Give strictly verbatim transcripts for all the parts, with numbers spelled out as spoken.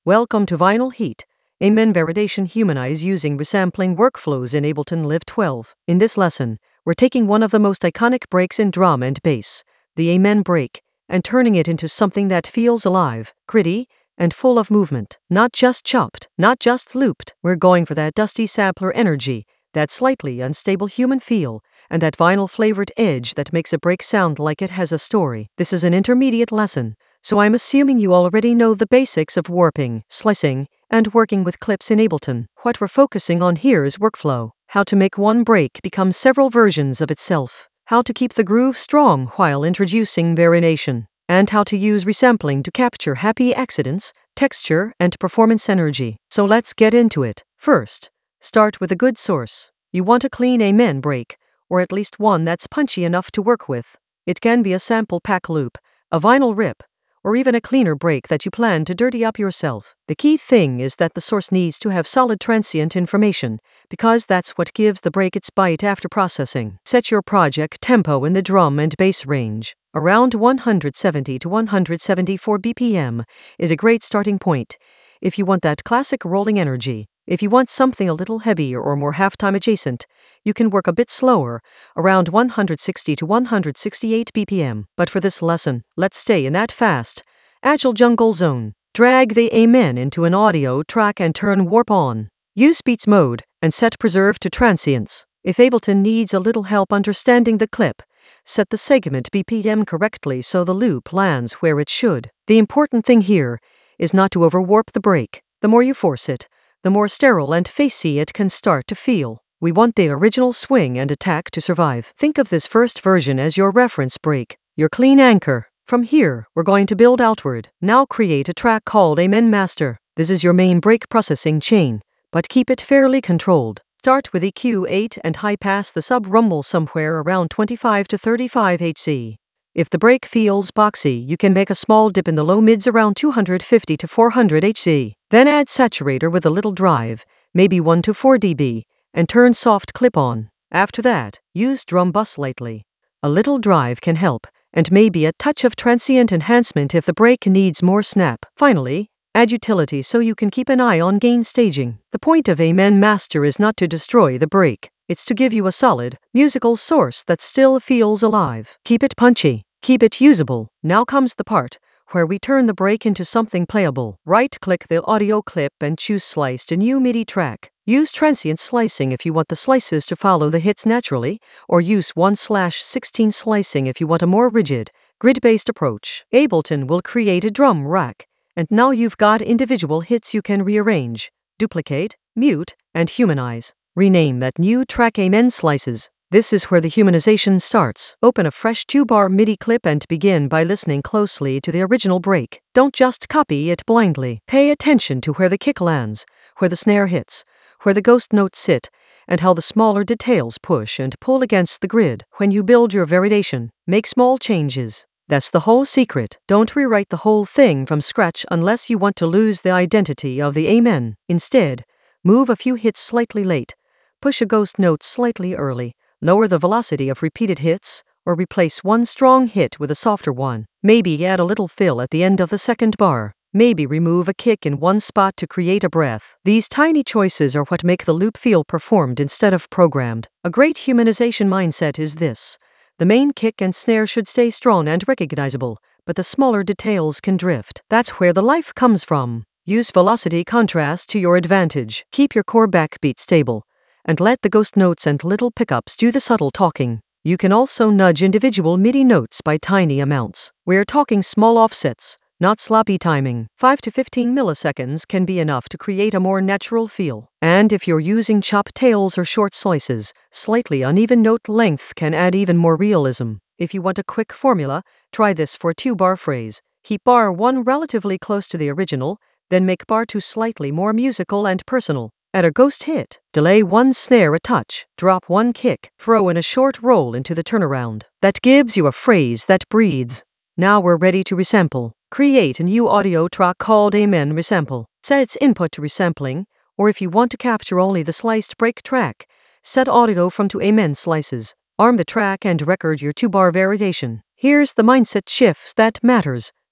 Welcome to Vinyl Heat, Amen Validation Humanize using resampling workflows in Ableton Live twelve. In this lesson, we're taking one of the most iconic breaks in drum and bass, the Amen break, and turning it into something that feels alive, gritty, and full of movement. Not just chopped, not just looped. We're going for that dusty sampler energy, that slightly unstable human feel, and that vinyl-flavored edge that makes a break sound like it has a story. This is an intermediate lesson, so I'm assuming you already know the basics of warping, slicing, and working with clips in Ableton. What we're focusing on here is workflow, how to make one break become several versions of itself, how to keep the groove strong while introducing variation, and how to use resampling to capture happy accidents, texture, and performance energy. So let's get into it. First, start with a good source. You want a clean Amen break, or at least one that's punchy enough to work with. It can be a sample pack loop, a vinyl rip, or even a cleaner break that you plan to dirty up yourself. The key thing is that the source needs to have solid transient information, because that's what gives the break its bite after processing. Set your project tempo in the drum and bass range. Around one hundred seventy to one hundred seventy-four B P M is a great starting point if you want that classic rolling energy. If you want something a little heavier or more halftime adjacent, you can work a bit slower, around one hundred sixty to one hundred sixty-eight B P M. But for this lesson, let's stay in that fast, agile jungle zone. Drag the Amen into an audio track and turn warp on. Use Beats mode and set preserve to transients. If Ableton needs a little help understanding the clip, set the segment B P M correctly so the loop lands where it should. The important thing here is not to overwarp the break. The more you force it, the more sterile and facey it can start to feel. We want the original swing and attack to survive. Think of this first version as your reference break, your clean anchor. From here, we're going to build outward. Now create a track called Amen Master. This is your main break processing chain, but keep it fairly controlled. Start with E Q eight and high pass the sub rumble somewhere around twenty-five to thirty-five hertz. If the break feels boxy, you can make a small dip in the low mids around two hundred fifty to four hundred hertz. Then add saturator with a little drive, maybe one to four decibels, and turn soft clip on. After that, use drum bus lightly. A little drive can help, and maybe a touch of transient enhancement if the break needs more snap. Finally, add utility so you can keep an eye on gain staging. The point of Amen Master is not to destroy the break. It's to give you a solid, musical source that still feels alive. Keep it punchy. Keep it usable. Now comes the part where we turn the break into something playable. Right-click the audio clip and choose Slice to new MIDI track. Use transient slicing if you want the slices to follow the hits naturally, or use one slash sixteen slicing if you want a more rigid, grid-based approach. Ableton will create a drum rack, and now you've got individual hits you can rearrange, duplicate, mute, and humanize. Rename that new track Amen Slices. This is where the humanization starts. Open a fresh two-bar MIDI clip and begin by listening closely to the original break. Don't just copy it blindly. Pay attention to where the kick lands, where the snare hits, where the ghost notes sit, and how the smaller details push and pull against the grid. When you build your variation, make small changes. That's the whole secret. Don't rewrite the whole thing from scratch unless you want to lose the identity of the Amen. Instead, move a few hits slightly late, push a ghost note slightly early, lower the velocity of repeated hits, or replace one strong hit with a softer one. Maybe add a little fill at the end of the second bar. Maybe remove a kick in one spot to create a breath. These tiny choices are what make the loop feel performed instead of programmed. A great humanization mindset is this. The main kick and snare should stay strong and recognizable, but the smaller details can drift. That's where the life comes from. Use velocity contrast to your advantage. Keep your core backbeat stable, and let the ghost notes and little pickups do the subtle talking. You can also nudge individual MIDI notes by tiny amounts. We're talking small offsets, not sloppy timing. five to fifteen milliseconds can be enough to create a more natural feel. And if you're using chopped tails or short slices, slightly uneven note length can add even more realism. If you want a quick formula, try this for a two-bar phrase. Keep bar one relatively close to the original, then make bar two slightly more musical and personal. Add a ghost hit, delay one snare a touch, drop one kick, throw in a short roll into the turnaround. That gives you a phrase that breathes. Now we're ready to resample. Create a new audio track called Amen Resample. Set its input to resampling, or if you want to capture only the sliced break track, set audio from to Amen Slices. Arm the track and record your two-bar variation. Here's the mindset shift that matters.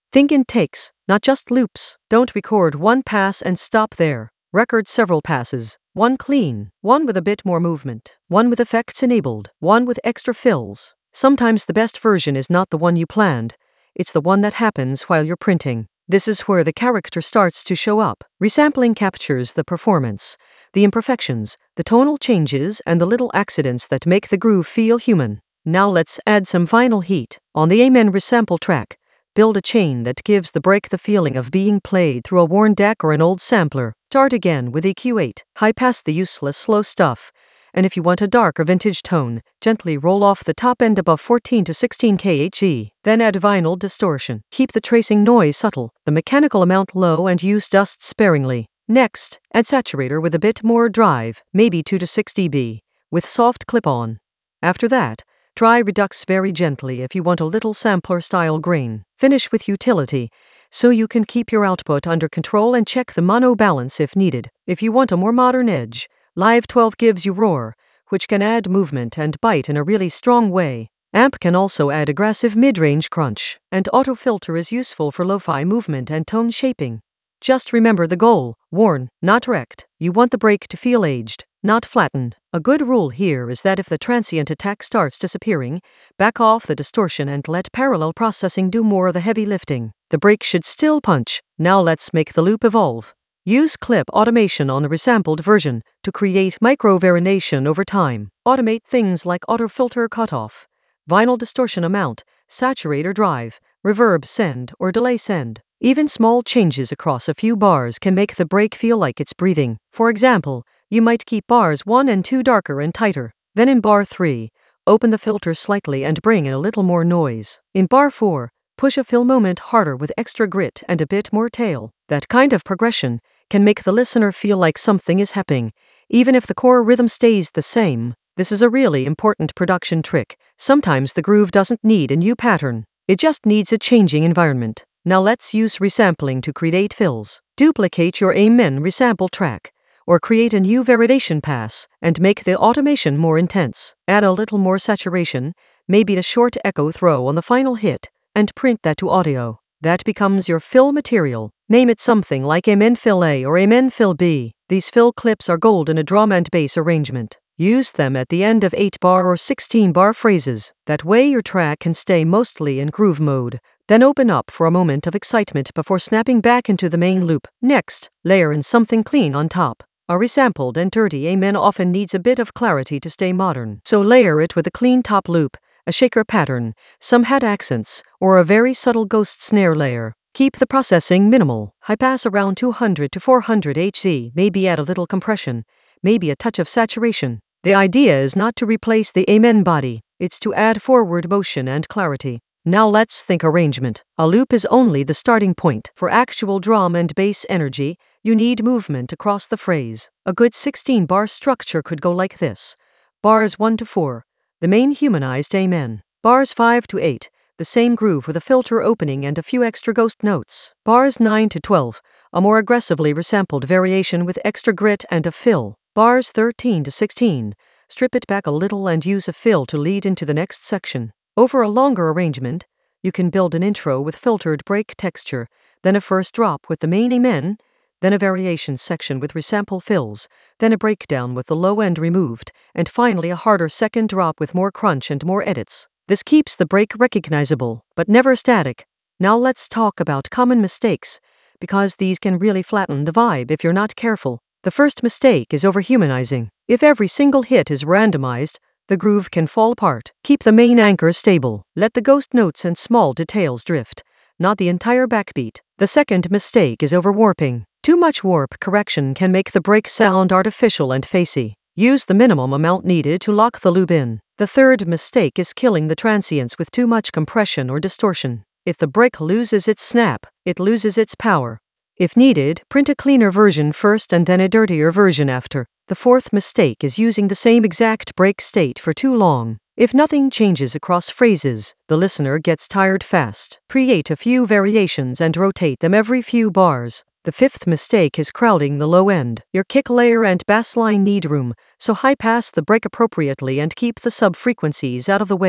Think in takes, not just loops. Don't record one pass and stop there. Record several passes. One clean, one with a bit more movement, one with effects enabled, one with extra fills. Sometimes the best version is not the one you planned, it's the one that happens while you're printing. This is where the character starts to show up. Resampling captures the performance, the imperfections, the tonal changes, and the little accidents that make the groove feel human. Now let's add some final heat. On the Amen resample track, build a chain that gives the break the feeling of being played through a worn deck or an old sampler. Start again with E Q eight. High pass the useless slow stuff. And if you want a darker vintage tone, gently roll off the top end above fourteen to sixteen kilohertz. Then add vinyl distortion. Keep the tracing noise subtle, the mechanical amount low, and use dust sparingly. Next, add saturator with a bit more drive, maybe two to six decibels, with soft clip-on. After that, try redux very gently if you want a little sampler-style grain. Finish with utility, so you can keep your output under control and check the mono balance if needed. If you want a more modern edge, Live twelve gives you roar, which can add movement and bite in a really strong way. Amp can also add aggressive mid-range crunch, and auto filter is useful for lo-fi movement and tone shaping. Just remember the goal: worn, not wrecked. You want the break to feel aged, not flattened. A good rule here is that if the transient attack starts disappearing, back off the distortion and let parallel processing do more of the heavy lifting. The break should still punch. Now let's make the loop evolve. Use clip automation on the resampled version to create micro-variation over time. Automate things like auto-filter cutoff, vinyl distortion amount, saturator drive, reverb send, or delay send. Even small changes across a few bars can make the break feel like it's breathing. For example, you might keep bars one and two darker and tighter. Then in bar three, open the filter slightly and bring in a little more noise. In bar four, push a fill moment harder with extra grit and a bit more tail. That kind of progression can make the listener feel like something is happening, even if the core rhythm stays the same. This is a really important production trick. Sometimes the groove doesn't need a new pattern, it just needs a changing environment. Now let's use resampling to create fills. Duplicate your Amen resample track, or create a new variation pass, and make the automation more intense. Add a little more saturation, maybe a short echo throw on the final hit, and print that to audio. That becomes your fill material. Name it something like Amen Fill A or Amen Fill B. These fill clips are gold in a drum and bass arrangement. Use them at the end of eight bar or sixteen bar phrases. That way your track can stay mostly in groove mode. Then open up for a moment of excitement before snapping back into the main loop. Next, layer in something clean on top. A resampled and dirty Amen often needs a bit of clarity to stay modern. So layer it with a clean top loop, a shaker pattern, some hat accents, or a very subtle ghost snare layer. Keep the processing minimal. High pass around two hundred to four hundred hertz, maybe add a little compression, maybe a touch of saturation. The idea is not to replace the Amen body, it's to add forward motion and clarity. Now let's think arrangement. A loop is only the starting point. For actual drum and bass energy, you need movement across the phrase. A good sixteen bar structure could go like this. Bars one to four, the main humanized Amen. Bars five to eight, the same groove with a filter opening and a few extra ghost notes. Bars nine to twelve, a more aggressively resampled variation with extra grit and a fill. Bars thirteen to sixteen, strip it back a little and use a fill to lead into the next section. Over a longer arrangement, you can build an intro with filtered break texture, then a first drop with the main Amen, then a variation section with resample fills, then a breakdown with the low end removed, and finally a harder second drop with more crunch and more edits. This keeps the break recognizable, but never static. Now let's talk about common mistakes, because these can really flatten the vibe if you're not careful. The first mistake is overhumanizing. If every single hit is randomized, the groove can fall apart. Keep the main anchor stable. Let the ghost notes and small details drift, not the entire backbeat. The second mistake is overwarping. Too much warp correction can make the break sound artificial and facey. Use the minimum amount needed to lock the loop in. The third mistake is killing the transients with too much compression or distortion. If the break loses its snap, it loses its power. If needed, print a cleaner version first and then a dirtier version after. The fourth mistake is using the same exact break state for too long. If nothing changes across phrases, the listener gets tired fast. Create a few variations and rotate them every few bars. The fifth mistake is crowding the low end. Your kick layer and bass line need room, so high pass the break appropriately and keep the sub frequencies out of the way.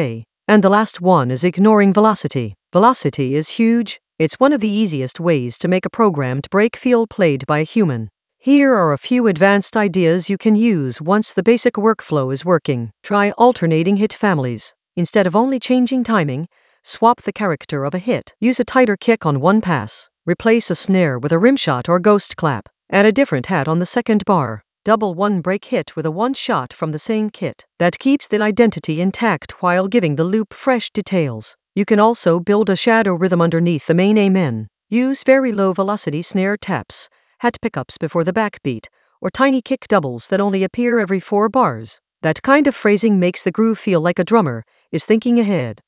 And the last one is ignoring velocity. Velocity is huge. It's one of the easiest ways to make a programmed break feel played by a human. Here are a few advanced ideas you can use once the basic workflow is working. Try alternating hit families. Instead of only changing timing, swap the character of a hit. Use a tighter kick on one pass. Replace a snare with a rimshot or ghost clap. Add a different hat on the second bar. Double one break hit with a one shot from the same kit. That keeps the identity intact while giving the loop fresh details. You can also build a shadow rhythm underneath the main amen. Use very low velocity snare taps, hat pickups before the backbeat, or tiny kick doubles that only appear every four bars. That kind of phrasing makes the groove feel like a drummer is thinking ahead.